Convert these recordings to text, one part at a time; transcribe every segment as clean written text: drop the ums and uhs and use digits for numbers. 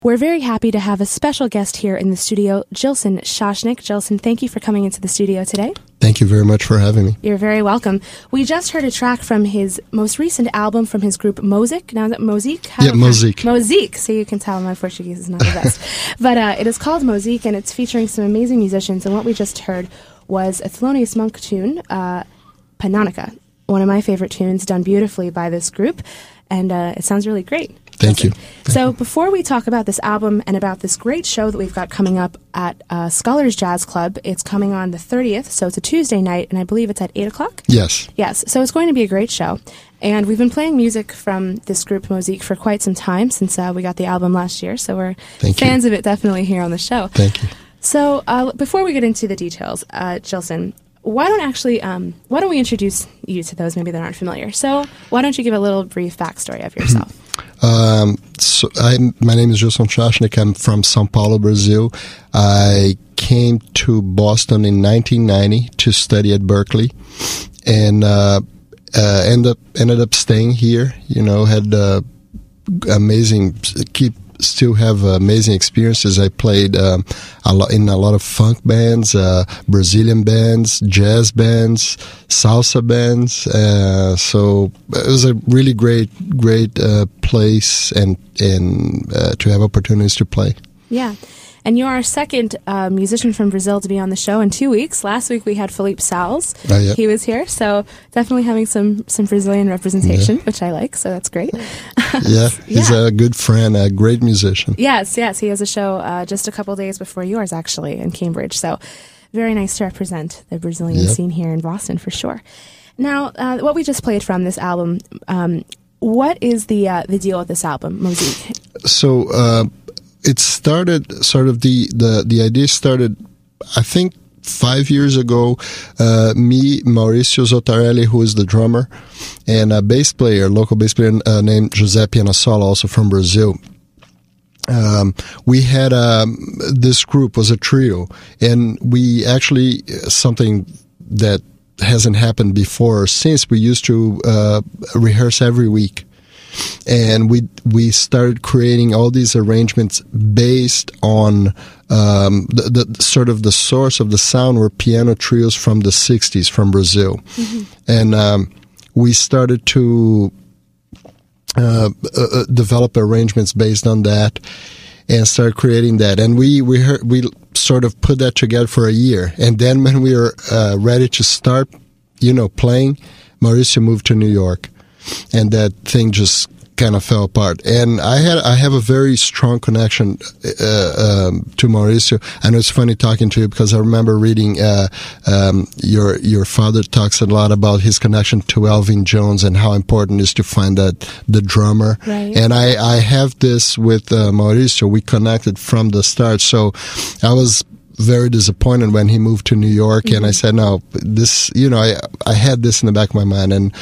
We're very happy to have a special guest here in the studio, Jilson Shoshnick. Jilson, thank you for coming into the studio today. Thank you very much for having me. You're very welcome. We just heard a track from his most recent album from his group Mozik. Now, is it Mozik? Yeah, Mozik. Mozik. So you can tell my Portuguese is not the best. But it is called Mozik, and it's featuring some amazing musicians. And what we just heard was a Thelonious Monk tune, Pananica, one of my favorite tunes, done beautifully by this group. And it sounds really great. Thank you. So before we talk about this album and about this great show that we've got coming up at Scholars Jazz Club, it's coming on the 30th, so it's a Tuesday night, and I believe it's at 8 o'clock? Yes. Yes, so it's going to be a great show. And we've been playing music from this group, Mozik, for quite some time, since we got the album last year, so we're fans of it definitely here on the show. Thank you. So before we get into the details, Jilson, why don't we introduce you to those maybe that aren't familiar? So why don't you give a little brief backstory of yourself? My name is Jilson Shoshnick. I'm from São Paulo, Brazil. I came to Boston in 1990 to study at Berkeley, and ended up staying here. You know, had still have amazing experiences. I played in a lot of funk bands, Brazilian bands, jazz bands, salsa bands. So it was a really great place and to have opportunities to play. Yeah. And you're our second musician from Brazil to be on the show in 2 weeks. Last week we had Philippe Salles. Yeah. He was here, so definitely having some Brazilian representation, which I like, so that's great. Yeah, he's a good friend, a great musician. Yes, he has a show just a couple days before yours, actually, in Cambridge. So very nice to represent the Brazilian scene here in Boston, for sure. Now, what we just played from this album, what is the deal with this album, Mozik? So, it started the idea started, I think, 5 years ago. Me, Maurício Zotarelli, who is the drummer, and a local bass player named José Pianassola, also from Brazil. We had this group was a trio, and we actually something that hasn't happened before or since. We used to rehearse every week. And we started creating all these arrangements based on the sort of the source of the sound were piano trios from the 60s from Brazil. Mm-hmm. And we started to develop arrangements based on that and started creating that. And we sort of put that together for a year. And then when we were ready to start, playing, Maurício moved to New York. And that thing just kind of fell apart. And I have a very strong connection to Maurício. I know it's funny talking to you because I remember reading your father talks a lot about his connection to Elvin Jones and how important it is to find the drummer. Right. And I have this with Maurício. We connected from the start. So I was very disappointed when he moved to New York. Mm-hmm. And I said, no, this, I had this in the back of my mind. And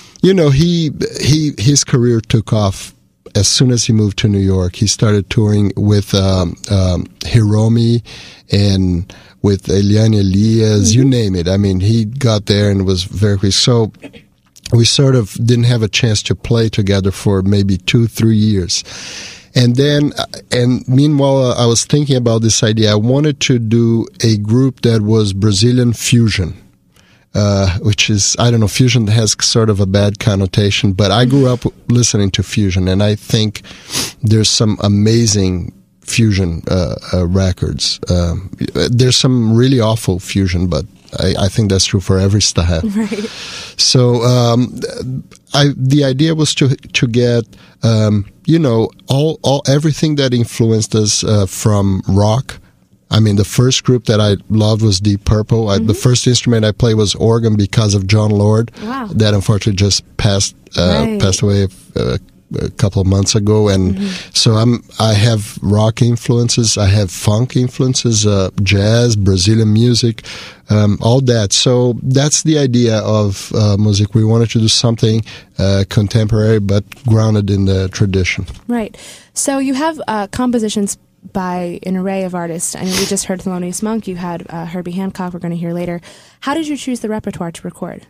his career took off as soon as he moved to New York. He started touring with Hiromi and with Eliane Elias, you name it. I mean, he got there and was very quick. So we sort of didn't have a chance to play together for maybe 2-3 years. And meanwhile, I was thinking about this idea. I wanted to do a group that was Brazilian fusion. Which is, I don't know, fusion has sort of a bad connotation, but I grew up listening to fusion, and I think there's some amazing fusion records. There's some really awful fusion, but I think that's true for every style. Right. So the idea was to get everything that influenced us from rock. I mean, the first group that I loved was Deep Purple. The first instrument I played was organ because of John Lord. Wow. That unfortunately just passed away a couple of months ago. And so I have rock influences, I have funk influences, jazz, Brazilian music, all that. So that's the idea of Mozik. We wanted to do something contemporary but grounded in the tradition. Right. So you have compositions by an array of artists. I mean, we just heard Thelonious Monk. You had Herbie Hancock, we're going to hear later. How did you choose the repertoire to record?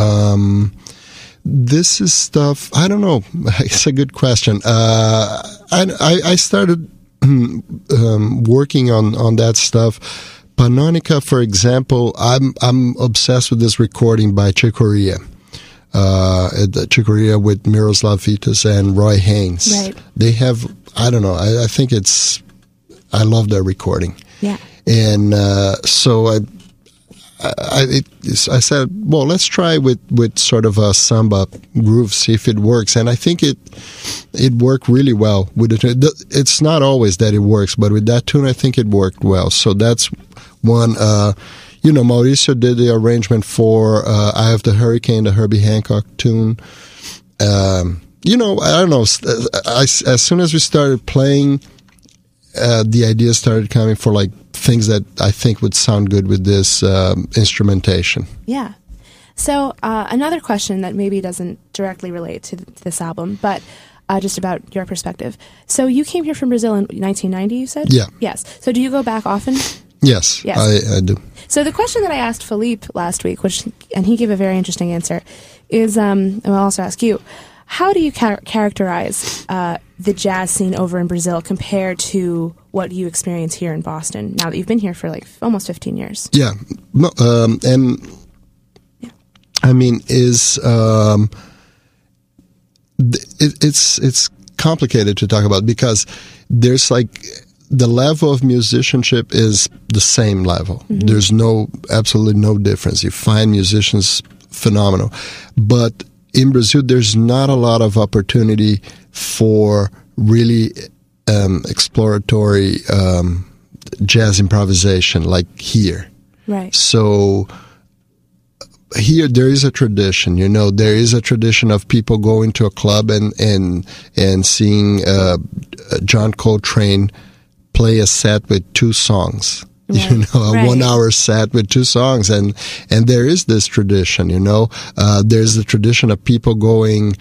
This is stuff, I don't know. It's a good question. I started working on that stuff. Pannonica, for example, I'm obsessed with this recording by Chick Corea. Chick Corea with Miroslav Vitas and Roy Haynes. Right. They have, I don't know, I think I love their recording. Yeah. And so I said, well, let's try with sort of a samba groove, see if it works. And I think it worked really well with it. It's not always that it works, but with that tune, I think it worked well. So that's one. Mauricio did the arrangement for Eye of the Hurricane, the Herbie Hancock tune. I don't know. As soon as we started playing, the ideas started coming for like things that I think would sound good with this instrumentation. Yeah. So another question that maybe doesn't directly relate to this album, but just about your perspective. So you came here from Brazil in 1990, you said? Yeah. Yes. So do you go back often? Yes. I do. So the question that I asked Philippe last week, and he gave a very interesting answer, is, and I'll also ask you, how do you characterize the jazz scene over in Brazil compared to what you experience here in Boston, now that you've been here for like almost 15 years? Yeah. I mean, it's complicated to talk about because there's like the level of musicianship is the same level. Mm-hmm. There's absolutely no difference. You find musicians phenomenal, but in Brazil, there's not a lot of opportunity for really exploratory jazz improvisation like here. Right. So here there is a tradition, there is a tradition of people going to a club and seeing John Coltrane play a set with 2 songs. Right. A 1 hour set with 2 songs. And there is this tradition, there's the tradition of people going,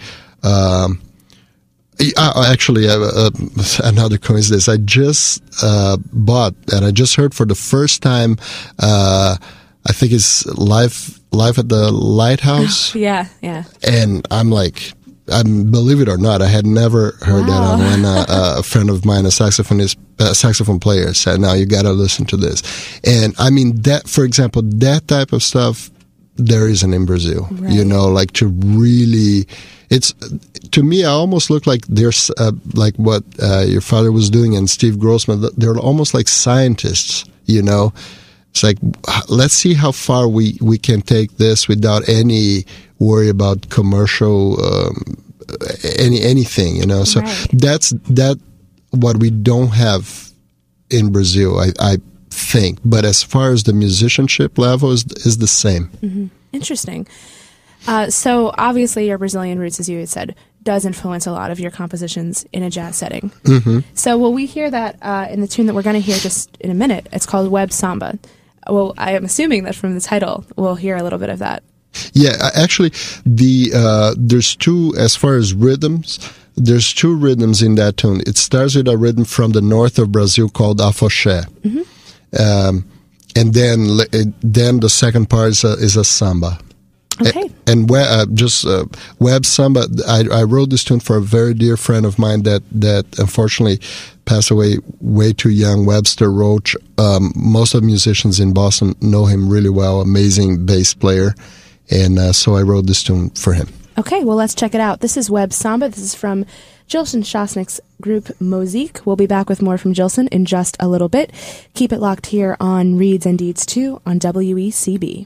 actually, another coincidence. I just bought, and I just heard for the first time, I think it's Live at the Lighthouse. Yeah. And I'm like, believe it or not, I had never heard that on when a friend of mine, a saxophone player, said, "Now you got to listen to this." And I mean that, for example, that type of stuff there isn't in Brazil. Right. Like to really, it's to me, I almost look like there's like what your father was doing and Steve Grossman. They're almost like scientists. It's like, let's see how far we can take this without any worry about commercial anything. So right. that's what we don't have in Brazil, I think. But as far as the musicianship level is the same. Mm-hmm. Interesting. So obviously your Brazilian roots, as you had said, does influence a lot of your compositions in a jazz setting. Mm-hmm. So will we hear that in the tune that we're going to hear just in a minute? It's called Web Samba. Well, I am assuming that from the title, we'll hear a little bit of that. Yeah, actually, there's 2, as far as rhythms, there's 2 rhythms in that tune. It starts with a rhythm from the north of Brazil called afoxé. Mm-hmm. And then the second part is a samba. Okay. And Web Samba, I wrote this tune for a very dear friend of mine that unfortunately passed away way too young, Webster Roach. Most of the musicians in Boston know him really well, amazing bass player. And so I wrote this tune for him. Okay, well, let's check it out. This is Web Samba. This is from Gilson Shosnick's group Mozique. We'll be back with more from Gilson in just a little bit. Keep it locked here on Reeds and Deeds 2 on WECB.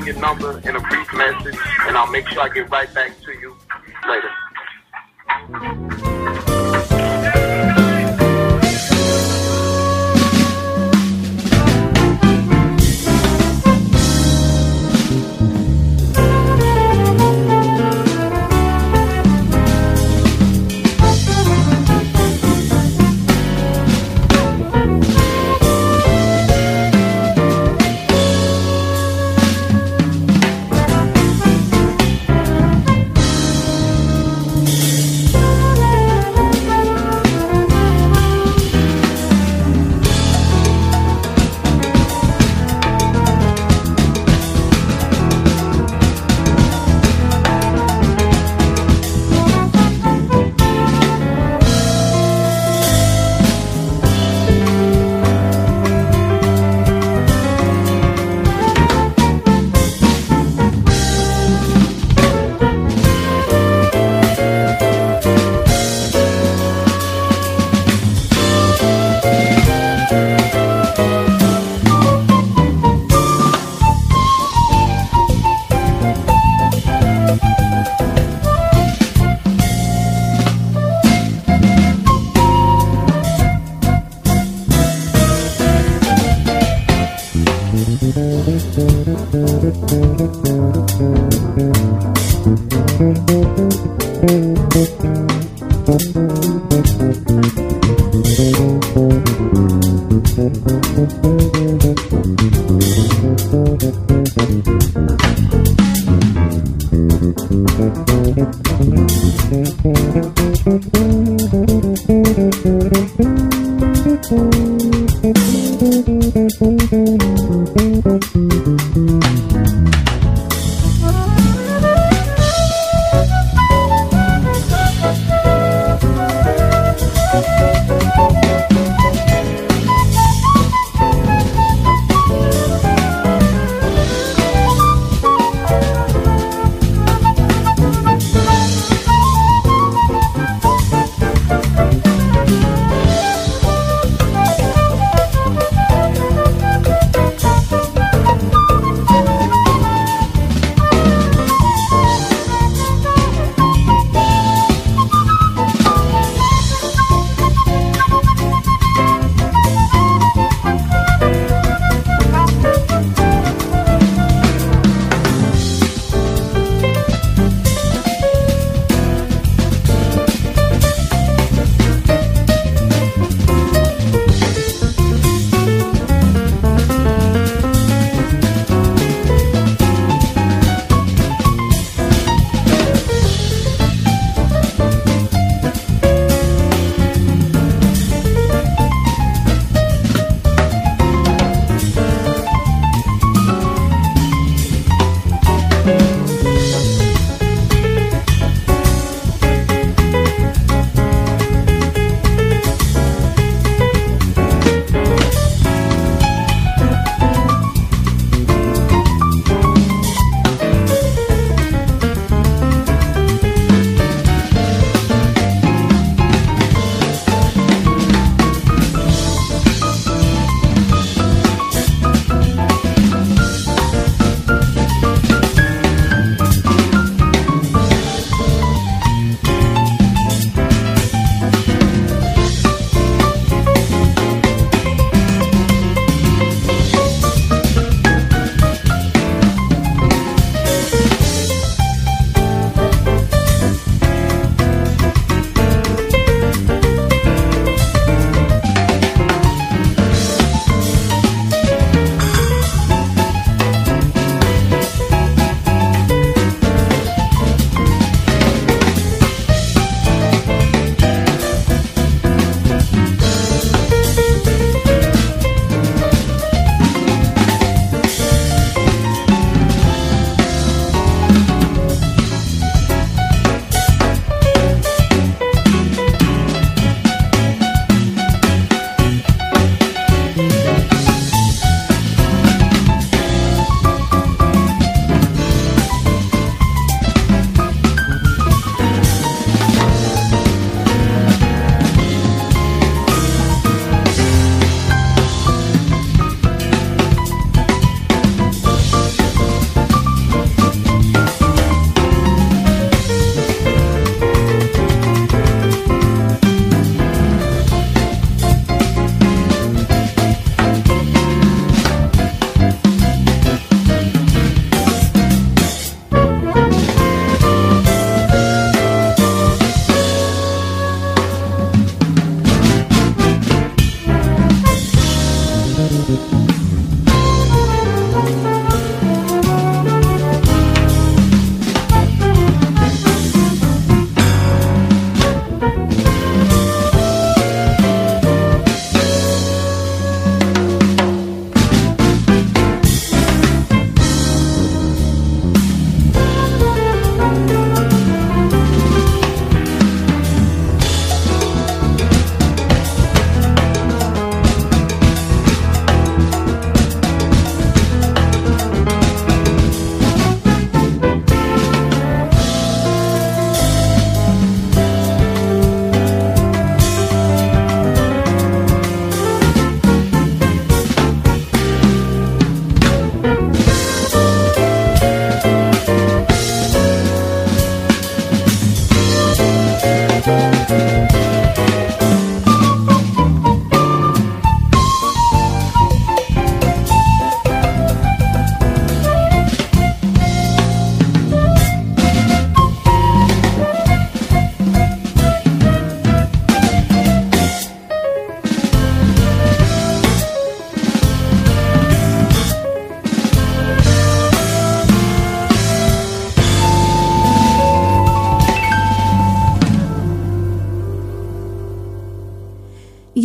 your number in a brief message, and I'll make sure I get right back to you later.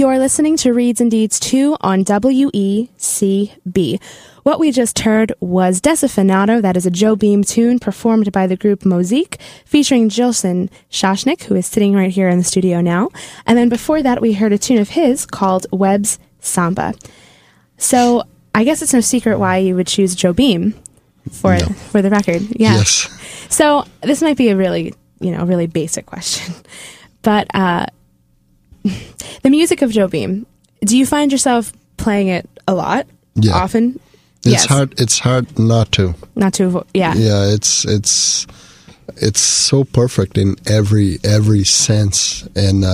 You're listening to Reads and Deeds 2 on WECB. What we just heard was Desafinado, that is a Joe Beam tune performed by the group Mozik, featuring Jilson Shashnik, who is sitting right here in the studio now. And then before that, we heard a tune of his called Webb's Samba. So I guess it's no secret why you would choose Joe Beam for the record. Yeah. Yes. So this might be a really basic question, but the music of Joe Beam, do you find yourself playing it a lot? Yeah. Often? It's hard. It's hard not to. Not to avoid. Yeah. Yeah. It's so perfect in every sense, and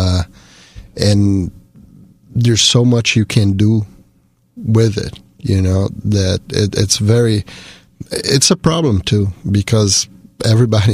there's so much you can do with it. That it's a problem too, because everybody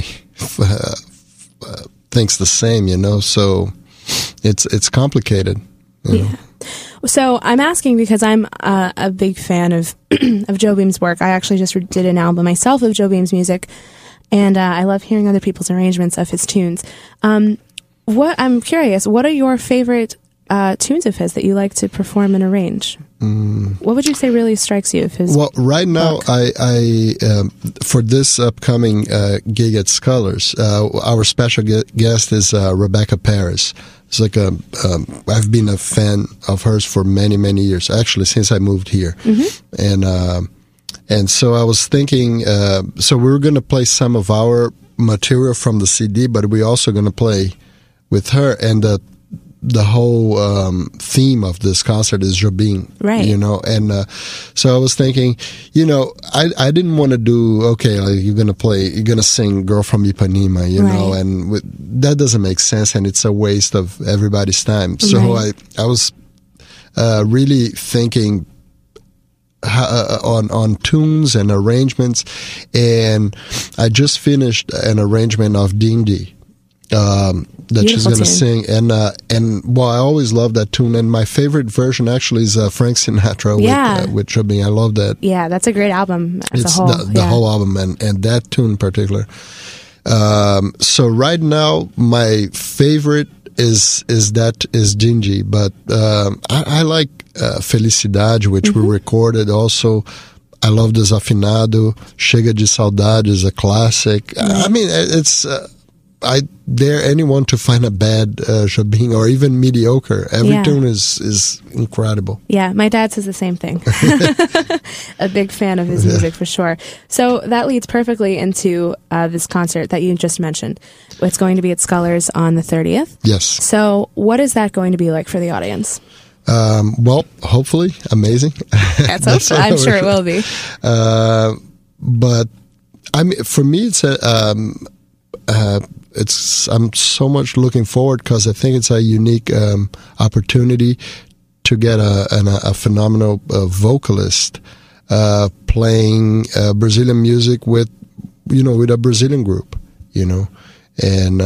thinks the same. So it's complicated. Yeah. So I'm asking because I'm a big fan of of Joe Beam's work. I actually just did an album myself of Joe Beam's music, and I love hearing other people's arrangements of his tunes. I'm curious, what are your favorite tunes of his that you like to perform and arrange? What would you say really strikes you of his? Well, right now, I for this upcoming gig at Scholars, our special guest is Rebecca Paris. It's like I've been a fan of hers for many, many years, actually, since I moved here. Mm-hmm. And so I was thinking, so we were going to play some of our material from the CD, but we're also going to play with her, and the whole theme of this concert is Jobim, right? And so I was thinking, I didn't want to do you're gonna sing "Girl from Ipanema," right. and that doesn't make sense, and it's a waste of everybody's time. So right. I was really thinking on tunes and arrangements, and I just finished an arrangement of Dindi. That she's going to sing, and I always love that tune, and my favorite version actually is Frank Sinatra with Jobim. I love that. Yeah, that's a great album as a whole. The whole album, and that tune in particular. So right now, my favorite is Dindi, but I like Felicidade, which we recorded also. I love Desafinado. Chega de Saudade is a classic. I mean, it's. I dare anyone to find a bad Jobim or even mediocre. Every tune is incredible. Yeah, my dad says the same thing. A big fan of his music for sure. So that leads perfectly into this concert that you just mentioned. It's going to be at Scholars on the 30th. Yes. So what is that going to be like for the audience? Well, hopefully amazing. I'm sure it will be. But I mean, for me, I'm so much looking forward because I think it's a unique opportunity to get a phenomenal vocalist playing Brazilian music with a Brazilian group, and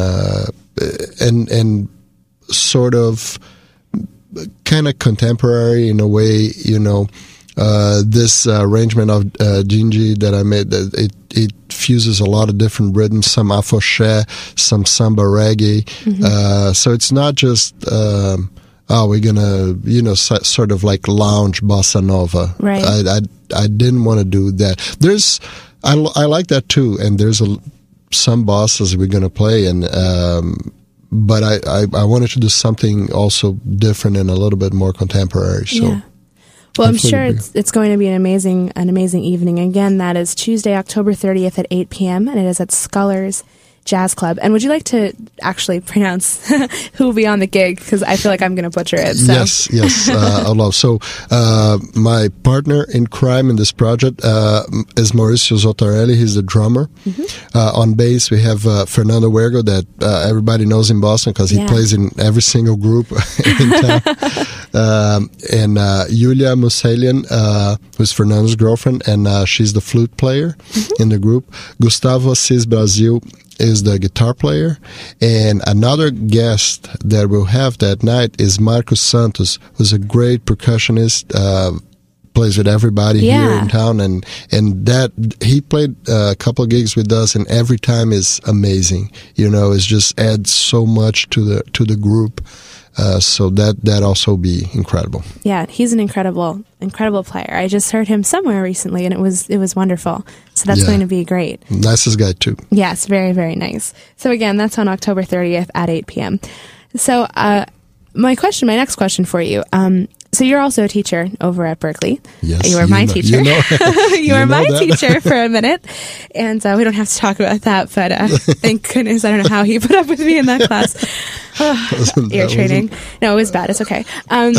sort of kind of contemporary in a way, this arrangement of Dindi that I made, it fuses a lot of different rhythms, some afoxé, some samba reggae. Mm-hmm. So it's not just, we're gonna, sort of like lounge bossa nova. Right. I didn't want to do that. I like that too, and there's some bossas we're gonna play, and but I wanted to do something also different and a little bit more contemporary. So. Yeah. Well, I'm sure it's going to be an amazing evening. Again, that is Tuesday, October 30th at 8 p.m., and it is at Scholars Jazz Club. And would you like to actually pronounce who will be on the gig? Because I feel like I'm going to butcher it. So. Yes, I'd love. So my partner in crime in this project is Mauricio Zottarelli. He's the drummer. Mm-hmm. On bass, we have Fernando Huergo, that everybody knows in Boston because he plays in every single group in town. And Yulia Muselian, who's Fernando's girlfriend, and she's the flute player in the group. Gustavo Assis Brasil is the guitar player, and another guest that we'll have that night is Marcos Santos, who's a great percussionist, plays with everybody here in town, and that he played a couple of gigs with us, and every time is amazing. It just adds so much to the group. So that also be incredible. Yeah, he's an incredible player. I just heard him somewhere recently, and it was wonderful. So that's going to be great. Nicest guy too. Yes, very, very nice. So again, that's on October 30th at 8 p.m. So my next question for you. So you're also a teacher over at Berklee. Yes, you were my teacher. You were my that. teacher for a minute, and we don't have to talk about that. But thank goodness, I don't know how he put up with me in that class. Ear training. No, it was bad. It's okay.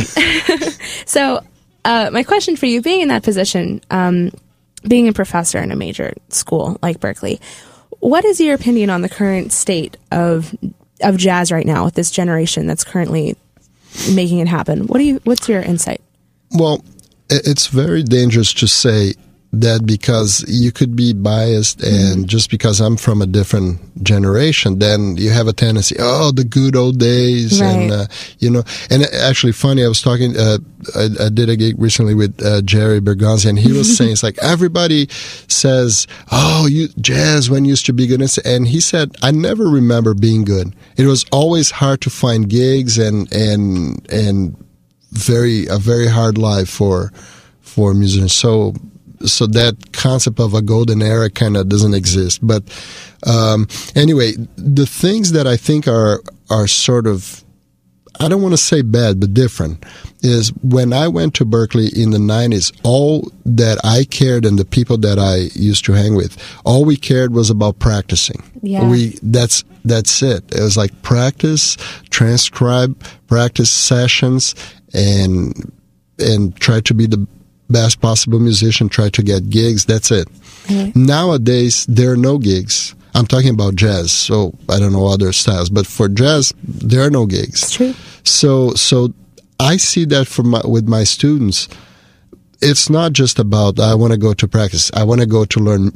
So my question for you, being in that position, being a professor in a major school like Berklee, what is your opinion on the current state of jazz right now with this generation that's currently making it happen? What's your insight? Well, it's very dangerous to say that, because you could be biased, and just because I'm from a different generation, then you have a tendency, the good old days, right. And and actually funny, I was talking, I did a gig recently with Jerry Bergonzi, and he was saying, it's like, everybody says, jazz when used to be good, and he said, I never remember being good. It was always hard to find gigs, and a very hard life for musicians. So that concept of a golden era kind of doesn't exist. But anyway, the things that I think are sort of, I don't want to say bad, but different, is when I went to Berklee in the 90s, all that I cared, and the people that I used to hang with, all we cared was about practicing. Yeah. That's it. It was like practice, transcribe, practice sessions, and try to be the best possible musician, try to get gigs. That's it. Mm-hmm. Nowadays, there are no gigs. I'm talking about jazz, so I don't know other styles, but for jazz, there are no gigs. It's true. So I see that with my students. It's not just about, I want to go to practice. I want to go to learn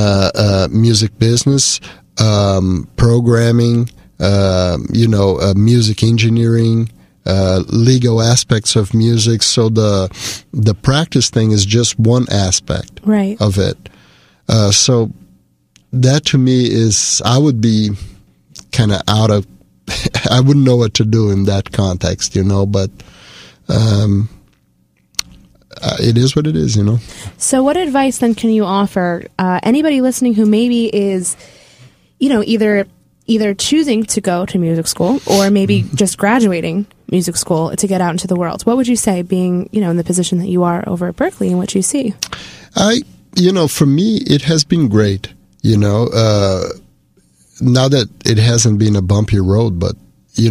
music business, programming, music engineering, legal aspects of music. So the practice thing is just one aspect of it. So that to me is, I would be kind of out of, I wouldn't know what to do in that context, but it is what it is, So what advice then can you offer anybody listening who maybe is, either choosing to go to music school, or maybe just graduating music school to get out into the world? What would you say, being, in the position that you are over at Berklee and what you see? For me, it has been great, now that it hasn't been a bumpy road, but,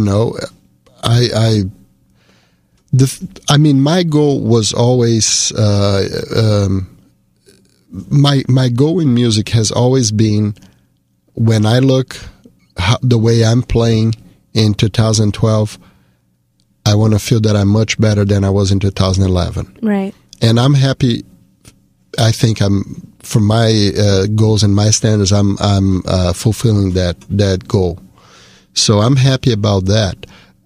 my goal was always, my goal in music has always been, when I look the way I'm playing in 2012, I want to feel that I'm much better than I was in 2011. Right. And I'm happy. I think for my goals and my standards, I'm fulfilling that goal. So I'm happy about that.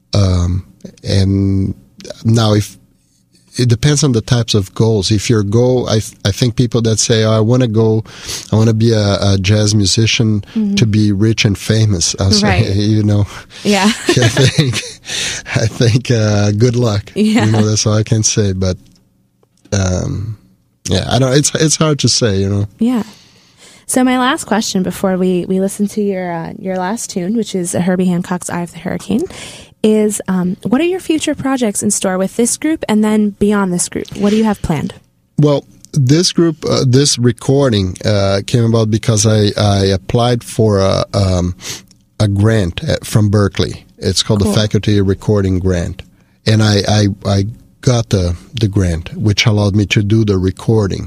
And now, if it depends on the types of goals. If your goal, I think people that say, I want to be a jazz musician to be rich and famous. I'll say, Yeah. I think good luck. Yeah. That's all I can say. But, I don't, it's hard to say, Yeah. So my last question before we listen to your last tune, which is Herbie Hancock's Eye of the Hurricane, is what are your future projects in store with this group, and then beyond this group? What do you have planned? Well, this group, this recording came about because I applied for a grant from Berklee. It's called the Faculty Recording Grant, and I got the grant, which allowed me to do the recording.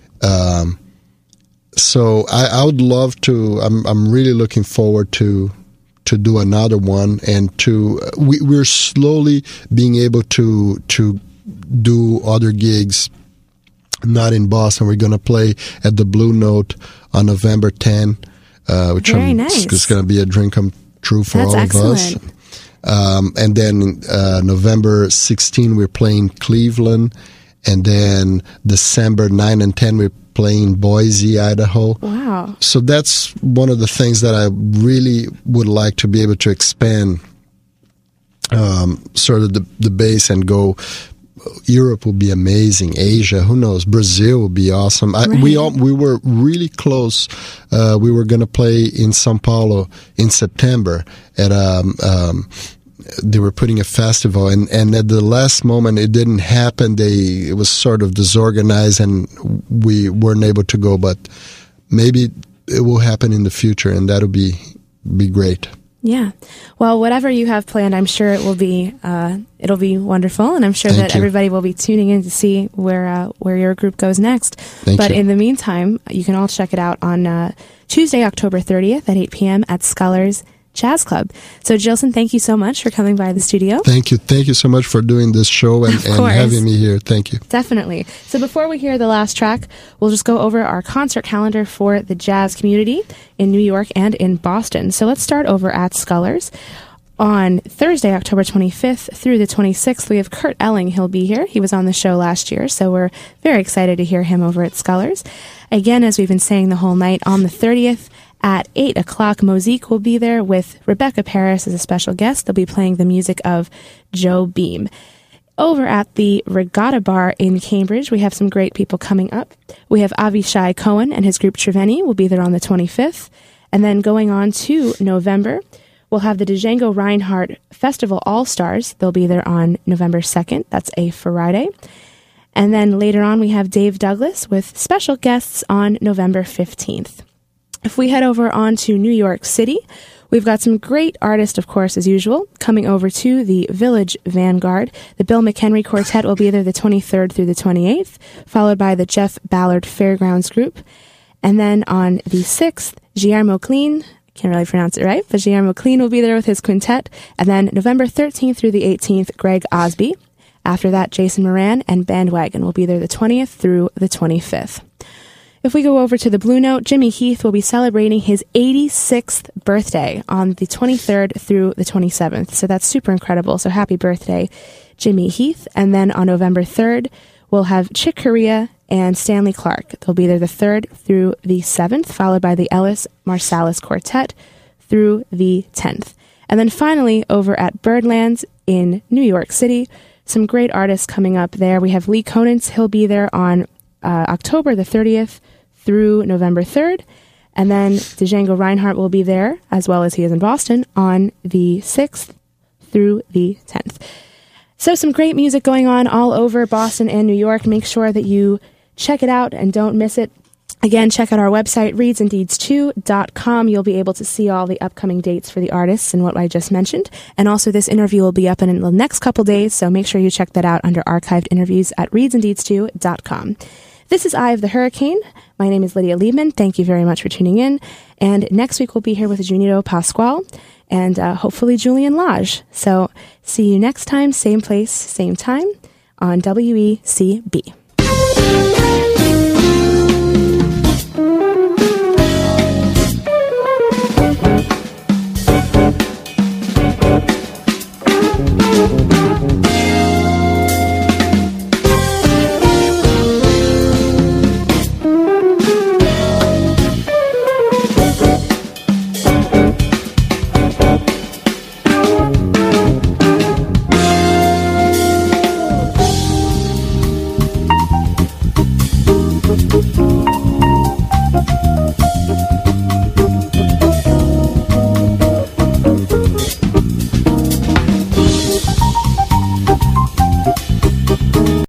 So I would love to. I'm really looking forward to do another one, and we're slowly being able to do other gigs. Not in Boston. We're going to play at the Blue Note on November 10, which is going to be a dream come true for all of us. And then November 16, we're playing Cleveland, and then December 9 and 10, we're playing Boise, Idaho. Wow. So that's one of the things that I really would like to be able to expand sort of the base and go. Europe will be amazing. Asia, who knows? Brazil will be awesome. We were really close. We were going to play in São Paulo in September at they were putting a festival, and at the last moment it didn't happen. It was sort of disorganized, and we weren't able to go. But maybe it will happen in the future, and that'll be great. Yeah. Well, whatever you have planned, I'm sure it'll be wonderful, and I'm sure that everybody will be tuning in to see where your group goes next. But in the meantime, you can all check it out on Tuesday, October 30th at 8 p.m. at Scullers Jazz Club. So, Gilson, thank you so much for coming by the studio. Thank you so much for doing this show and having me here. Thank you. Definitely. So before we hear the last track, we'll just go over our concert calendar for the jazz community in New York and in Boston. So let's start over at Scullers. On Thursday, October 25th through the 26th, we have Kurt Elling. He'll be here. He was on the show last year, so we're very excited to hear him over at Scullers. Again, as we've been saying the whole night, on the 30th, at 8 o'clock, Mozique will be there with Rebecca Paris as a special guest. They'll be playing the music of Joe Beam. Over at the Regatta Bar in Cambridge, we have some great people coming up. We have Avishai Cohen and his group Treveni will be there on the 25th. And then going on to November, we'll have the Django Reinhardt Festival All-Stars. They'll be there on November 2nd. That's a Friday. And then later on, we have Dave Douglas with special guests on November 15th. If we head over on to New York City, we've got some great artists, of course, as usual, coming over to the Village Vanguard. The Bill McHenry Quartet will be there the 23rd through the 28th, followed by the Jeff Ballard Fairgrounds Group. And then on the 6th, Guillermo Clean, I can't really pronounce it right, but Guillermo Clean will be there with his quintet. And then November 13th through the 18th, Greg Osby. After that, Jason Moran and Bandwagon will be there the 20th through the 25th. If we go over to the Blue Note, Jimmy Heath will be celebrating his 86th birthday on the 23rd through the 27th. So that's super incredible. So happy birthday, Jimmy Heath. And then on November 3rd, we'll have Chick Corea and Stanley Clark. They'll be there the 3rd through the 7th, followed by the Ellis Marsalis Quartet through the 10th. And then finally, over at Birdlands in New York City, some great artists coming up there. We have Lee Conants. He'll be there on October the 30th through November 3rd. And then Django Reinhardt will be there, as well as he is in Boston, on the 6th through the 10th. So some great music going on all over Boston and New York. Make sure that you check it out and don't miss it. Again, check out our website, readsanddeeds2.com. You'll be able to see all the upcoming dates for the artists and what I just mentioned. And also this interview will be up in the next couple days, so make sure you check that out under archived interviews at readsanddeeds2.com. This is Eye of the Hurricane. My name is Lydia Liebman. Thank you very much for tuning in. And next week we'll be here with Junito Pasquale and hopefully Julian Lage. So see you next time, same place, same time on WECB.